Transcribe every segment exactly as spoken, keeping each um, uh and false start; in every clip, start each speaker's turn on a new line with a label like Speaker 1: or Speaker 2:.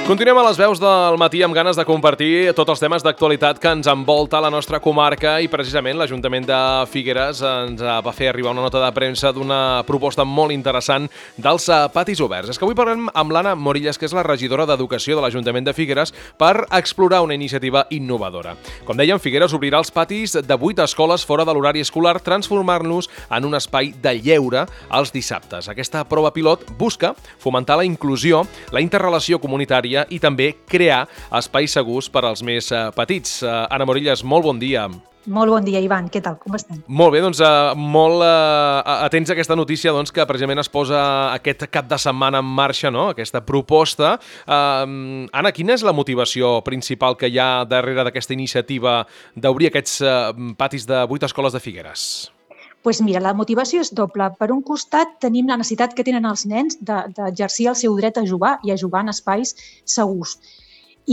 Speaker 1: Continuem a les veus del matí amb ganes de compartir tots els temes d'actualitat que ens envolta la nostra comarca i precisament l'Ajuntament de Figueres ens va fer arribar una nota de premsa d'una proposta molt interessant dels patis oberts. És que avui parlem amb l'Anna Morillas, que és la regidora d'Educació de l'Ajuntament de Figueres, per explorar una iniciativa innovadora. Com dèiem, Figueres obrirà els patis de vuit escoles fora de l'horari escolar, transformant-los en un espai de lleure els dissabtes. Aquesta prova pilot busca fomentar la inclusió, la interrelació comunitària i també crear espais segurs per als més uh, petits. Uh, Anna Morillas, molt bon dia.
Speaker 2: Molt bon dia, Ivan. Què tal? Com estem?
Speaker 1: Molt bé, doncs uh, molt uh, atents a aquesta notícia doncs, que precisament es posa aquest cap de setmana en marxa, no? Aquesta proposta. Uh, Anna, quina és la motivació principal que hi ha darrere d'aquesta iniciativa d'obrir aquests uh, patis de vuit escoles de Figueres?
Speaker 2: Doncs mira, la motivació és doble. Per un costat, tenim la necessitat que tenen els nens d'exercir el seu dret a jugar i a jugar en espais segurs. I,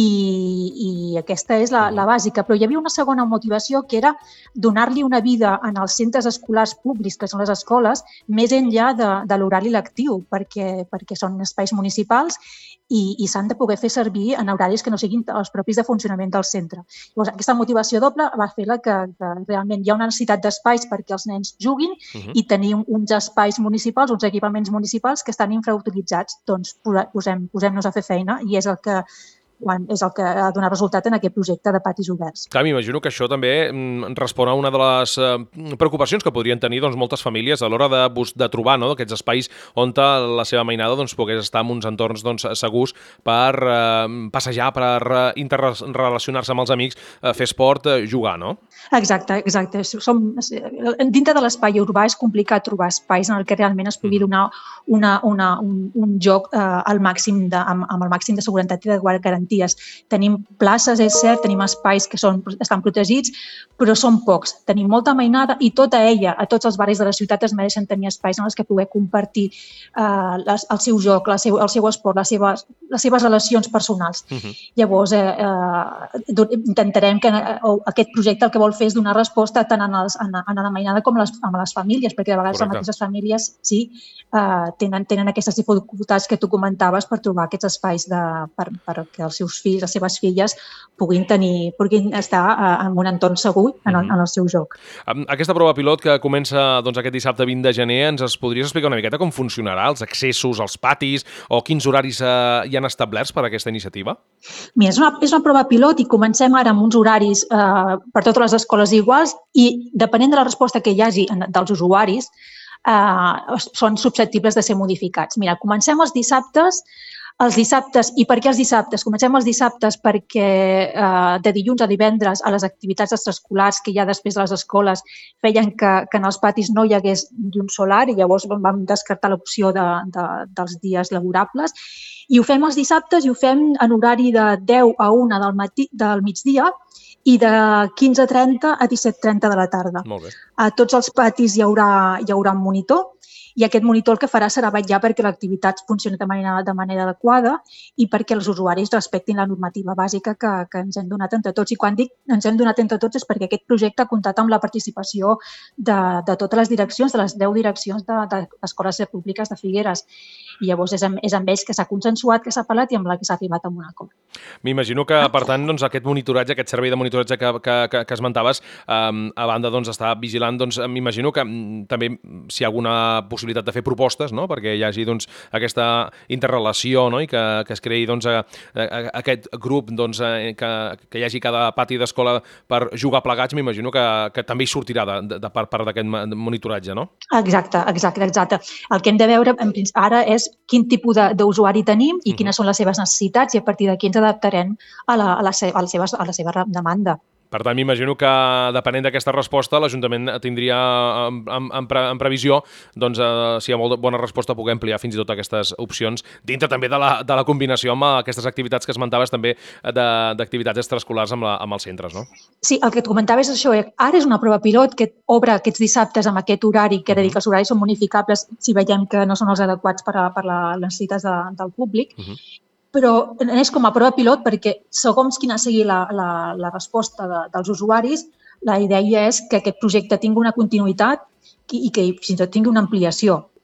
Speaker 2: i aquesta és la, la bàsica. Però hi havia una segona motivació, que era donar-li una vida en els centres escolars públics, que són les escoles, més enllà de, de l'horari lectiu, perquè, perquè són espais municipals i, i s'han de poder fer servir en horaris que no siguin els propis de funcionament del centre. Llavors, aquesta motivació doble va fer la que, que realment hi ha una necessitat d'espais perquè els nens juguin uh-huh. i tenir uns espais municipals, uns equipaments municipals que estan infrautilitzats. Doncs posem, posem-nos a fer feina i és el que quan és el que ha donat resultat en aquest projecte de patis oberts.
Speaker 1: Clar, m'imagino que això també respon a una de les preocupacions que podrien tenir doncs, moltes famílies a l'hora de, de trobar no, aquests espais on la seva mainada doncs, pogués estar en uns entorns doncs, segurs per eh, passejar, per interrelacionar-se amb els amics, eh, fer esport, eh, jugar, no?
Speaker 2: Exacte, exacte. Som, dintre de l'espai urbà és complicat trobar espais en el que realment es pugui donar una, una, un, un joc eh, al màxim de, amb, amb el màxim de seguretat i de garanties. Tenim places, és cert, tenim espais que són, estan protegits, però són pocs. Tenim molta mainada i tota ella, a tots els barris de la ciutat es mereixen tenir espais en els que poder compartir eh, les, el seu joc, la seu, el seu esport, les seves, les seves relacions personals. Uh-huh. Llavors, eh, eh, intentarem que eh, aquest projecte el que vol fer és donar resposta tant en, els, en, en la mainada com a les, a les famílies, perquè de vegades Correcte. Les mateixes famílies sí, eh, tenen, tenen aquestes dificultats que tu comentaves per trobar aquests espais de, per, per que els seus fills, les seves filles puguin tenir, puguin estar en un entorn segur en el, en el seu joc.
Speaker 1: Aquesta prova pilot que comença doncs, aquest dissabte vint de gener, ens es podries explicar una miqueta com funcionarà, els accessos, els patis o quins horaris eh, hi han establerts per a aquesta iniciativa?
Speaker 2: Mira, és una, és una prova pilot i comencem ara amb uns horaris eh, per totes les escoles iguals i depenent de la resposta que hi hagi dels usuaris eh, són susceptibles de ser modificats. Mira, comencem els dissabtes Els dissabtes, i per què els dissabtes? Comencem els dissabtes perquè eh, de dilluns a divendres a les activitats extraescolars que hi ha després de les escoles feien que, que en els patis no hi hagués llum solar i llavors vam descartar l'opció de, de, dels dies laborables. I ho fem els dissabtes i ho fem en horari de deu a una del, matí, del migdia i de quinze trenta a disset trenta de la tarda.
Speaker 1: Molt bé.
Speaker 2: A tots els patis hi haurà, hi haurà un monitor i aquest monitor el que farà serà vetllar perquè l'activitat funcioni de manera, de manera adequada i perquè els usuaris respectin la normativa bàsica que, que ens hem donat entre tots. I quan dic ens hem donat entre tots és perquè aquest projecte ha comptat amb la participació de, de totes les direccions, de les deu direccions d'escoles de, públiques de Figueres. I llavors és amb, és amb ells que s'ha consensuat, que s'ha parlat i amb la que s'ha arribat a un acord.
Speaker 1: M'imagino que, per tant, doncs, aquest monitoratge, aquest servei de monitoratge que, que, que, que esmentaves, um, a banda doncs, d'estar vigilant, doncs, m'imagino que um, també si hi ha alguna possibilitat de fer propostes, no? Perquè hi hagi doncs, aquesta interrelació, no? I que, que es creï doncs, a, a, a aquest grup doncs, a, que, que hi hagi cada pati d'escola per jugar plegats, m'imagino que, que també hi sortirà de, de, de part, part d'aquest monitoratge, no?
Speaker 2: Exacte, exacte, exacte. El que hem de veure ara és quin tipus d'usuari tenim i quines són les seves necessitats i a partir d'aquí ens adaptarem a la, a la, a la, seva, a la seva demanda.
Speaker 1: Per tant, m'imagino que, depenent d'aquesta resposta, l'Ajuntament tindria en, en, en previsió, doncs, eh, si hi ha molt bona resposta, poder ampliar fins i tot aquestes opcions, dintre també de la, de la combinació amb aquestes activitats que esmentaves també d'activitats extraescolars amb, la, amb els centres, no?
Speaker 2: Sí, el que et comentava és això. Ara és una prova pilot que obre aquests dissabtes amb aquest horari, que era dir que els horaris són modificables si veiem que no són els adequats per a, per a les necessitats de, del públic. Uh-huh. Però és com a prova pilot perquè segons quina sigui la, la, la resposta de, dels usuaris, la idea és que aquest projecte tingui una continuïtat i que fins i tot tingui una ampliació.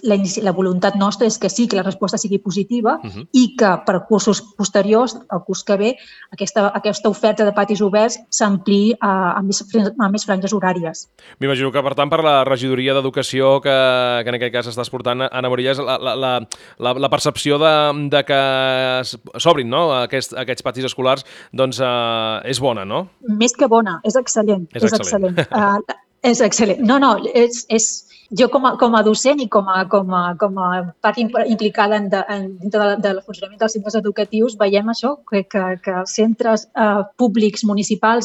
Speaker 2: la, la voluntat nostra és que sí, que la resposta sigui positiva uh -huh. i que per cursos posteriors, el curs que ve, aquesta, aquesta oferta de patis oberts s'ampliï a, a, més, a més franges horàries.
Speaker 1: M'imagino que, per tant, per la regidoria d'Educació que, que en aquest cas estàs portant, Anna Morillas, la, la, la, la, la percepció de, de que s'obrin, no?, Aquest, aquests patis escolars, doncs eh, és bona, no?
Speaker 2: Més que bona, és excel·lent.
Speaker 1: És excel·lent.
Speaker 2: És excel·lent. uh, és excel·lent. No, no, és... és jo com a, com a docent i com a, com a, com a part implicada en, de, en, dintre del de, de funcionament dels centres educatius, veiem això, que, que, que els centres eh, públics, municipals,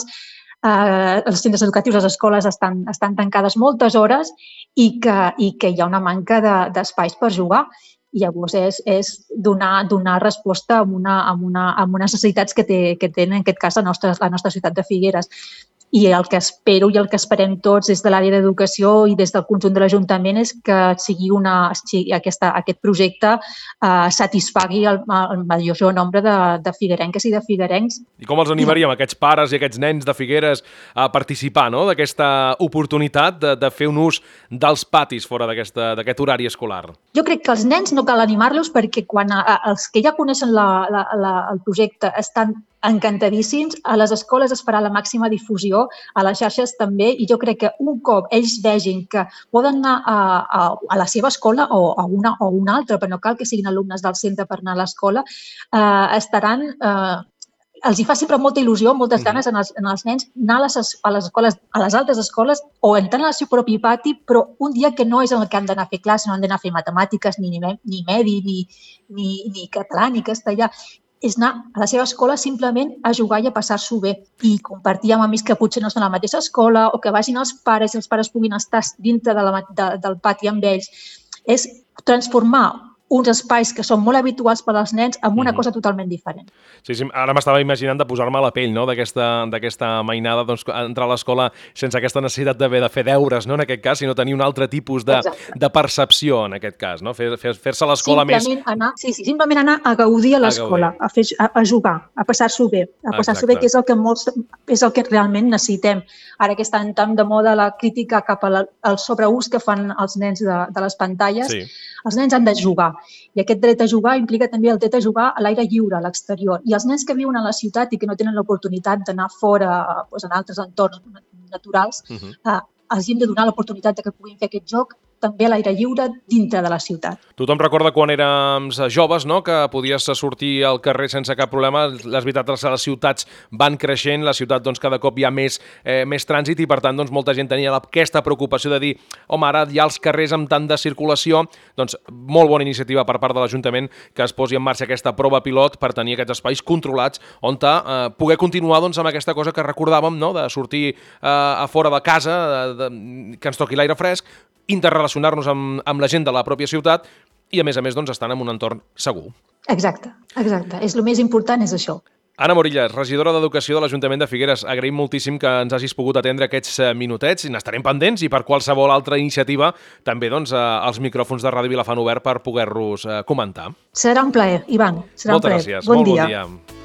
Speaker 2: eh, els centres educatius, les escoles estan, estan tancades moltes hores i que, i que hi ha una manca d'espais de, per jugar. I llavors és, és donar, donar resposta amb, una, amb, una, amb unes necessitats que té, que té en aquest cas la nostra, la nostra ciutat de Figueres. I el que espero i el que esperem tots des de l'àrea d'educació i des del conjunt de l'Ajuntament és que sigui una, sigui aquesta, aquest projecte eh, satisfagui el, el major nombre de, de figuerenques i de figuerencs.
Speaker 1: I com els animaríem, aquests pares i aquests nens de Figueres, a participar, no?, d'aquesta oportunitat de, de fer un ús dels patis fora d'aquest horari escolar?
Speaker 2: Jo crec que els nens no cal animar-los perquè quan a, a, els que ja coneixen la, la, la, el projecte estan encantadíssims, a les escoles es farà la màxima difusió, a les xarxes també, i jo crec que un cop ells vegin que poden anar a, a, a la seva escola o a una o una altra, però no cal que siguin alumnes del centre per anar a l'escola, eh, estaran... Eh, els hi fa sempre molta il·lusió, moltes ganes en els, en els nens anar a les, a les escoles, a les altres escoles o entrar al seu propi pati, però un dia que no és en el que han d'anar a fer classe, no han d'anar a fer matemàtiques, ni, ni, ni medi, ni, ni, ni català, ni castellà. És anar a la seva escola simplement a jugar i a passar-s'ho bé i compartir amb amics que potser no estan a la mateixa escola o que vagin els pares i els pares puguin estar dintre de la, de, del pati amb ells. És transformar uns espais que són molt habituals per als nens amb una mm. cosa totalment diferent.
Speaker 1: Sí, sí, ara m'estava imaginant de posar-me a la pell, no?, d'aquesta mainada, doncs, entrar a l'escola sense aquesta necessitat d'haver de fer deures, no?, en aquest cas, sinó tenir un altre tipus de, de percepció, en aquest cas, no?, fer-se fer, fer l'escola més...
Speaker 2: Anar, sí, sí, simplement anar a gaudir a l'escola, a, fer, a, a jugar, a passar-s'ho bé, a passar-s'ho bé, que és el que, molts, és el que realment necessitem. Ara que està tan de moda la crítica cap al sobreús que fan els nens de, de les pantalles, sí. Els nens han de jugar. I aquest dret a jugar implica també el dret a jugar a l'aire lliure, a l'exterior. I els nens que viuen a la ciutat i que no tenen l'oportunitat d'anar fora, doncs, en altres entorns naturals, uh-huh. eh, els hem de donar l'oportunitat que puguin fer aquest joc també a l'aire lliure dintre de la ciutat.
Speaker 1: Tothom recorda quan érem joves, no?, que podies sortir al carrer sense cap problema. Les veritats, les ciutats van creixent, la ciutat doncs, cada cop hi ha més, eh, més trànsit i per tant doncs, molta gent tenia aquesta preocupació de dir home, ara hi ha els carrers amb tant de circulació, doncs molt bona iniciativa per part de l'Ajuntament que es posi en marxa aquesta prova pilot per tenir aquests espais controlats on eh, poder continuar doncs, amb aquesta cosa que recordàvem, no?, de sortir eh, a fora de casa, de, de, que ens toqui l'aire fresc, interrelacionar-nos amb, amb la gent de la pròpia ciutat i, a més a més, doncs, estan en un entorn segur.
Speaker 2: Exacte, exacte. És el més important, és això.
Speaker 1: Anna Morillas, regidora d'Educació de l'Ajuntament de Figueres, agraïm moltíssim que ens hagis pogut atendre aquests minutets i n'estarem pendents i per qualsevol altra iniciativa també doncs, els micròfons de Ràdio Vilafant obert per poder-los comentar.
Speaker 2: Serà un plaer, Ivan. Serà
Speaker 1: Moltes
Speaker 2: un plaer.
Speaker 1: gràcies.
Speaker 2: Bon
Speaker 1: Molt
Speaker 2: dia.
Speaker 1: bon dia.